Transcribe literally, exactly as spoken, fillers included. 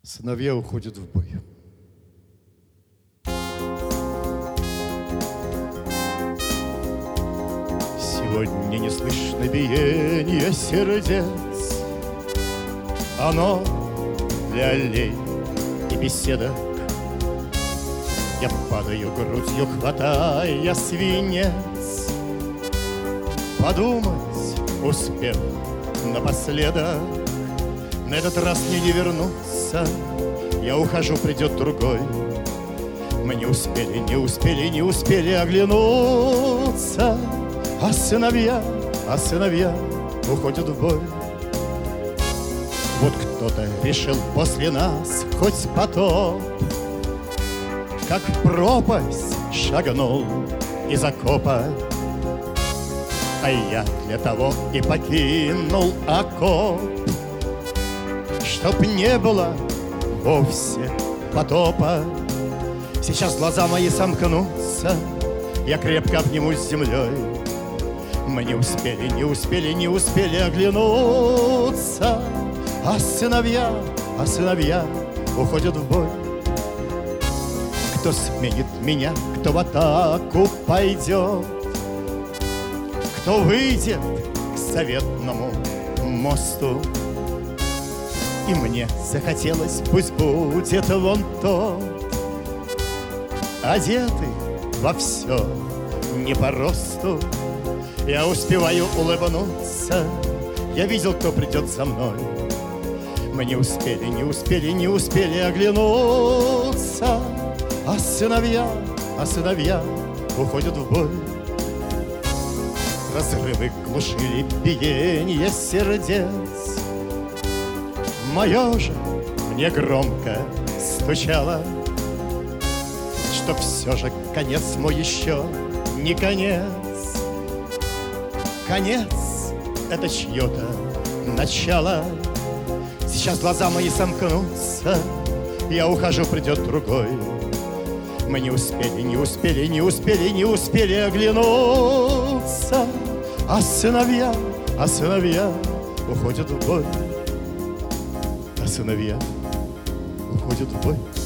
Сыновья уходят в бой. Сегодня не слышно биения сердец. Оно для аллей и беседок. Я падаю грудью, хватая свинец. Подумать успел напоследок. На этот раз мне не вернуться. Я ухожу, придет другой. Мы не успели, не успели, не успели оглянуться. А сыновья, а сыновья уходят в бой. Вот кто-то решил после нас хоть потоп, как в пропасть шагнул из окопа. А я для того и покинул окоп, чтоб не было вовсе потопа. Сейчас глаза мои сомкнутся, я крепко обнимусь с землей. Мы не успели, не успели, не успели оглянуться. А сыновья, а сыновья уходят в бой. Кто сменит меня, кто в атаку пойдет, кто выйдет к заветному мосту. И мне захотелось, пусть будет вон тот, одетый во все не по росту. Я успеваю улыбнуться, я видел, кто придет за мной. Мы не успели, не успели, не успели оглянуться. А сыновья, а сыновья уходят в бой. Разрывы глушили биение сердец. Мое же мне громко стучало, что все же конец мой еще не конец. Конец — это чье-то начало. Сейчас глаза мои сомкнутся, я ухожу, придет другой. Мы не успели, не успели, не успели, не успели оглянуться. А сыновья, а сыновья уходят в бой. А сыновья уходят в бой.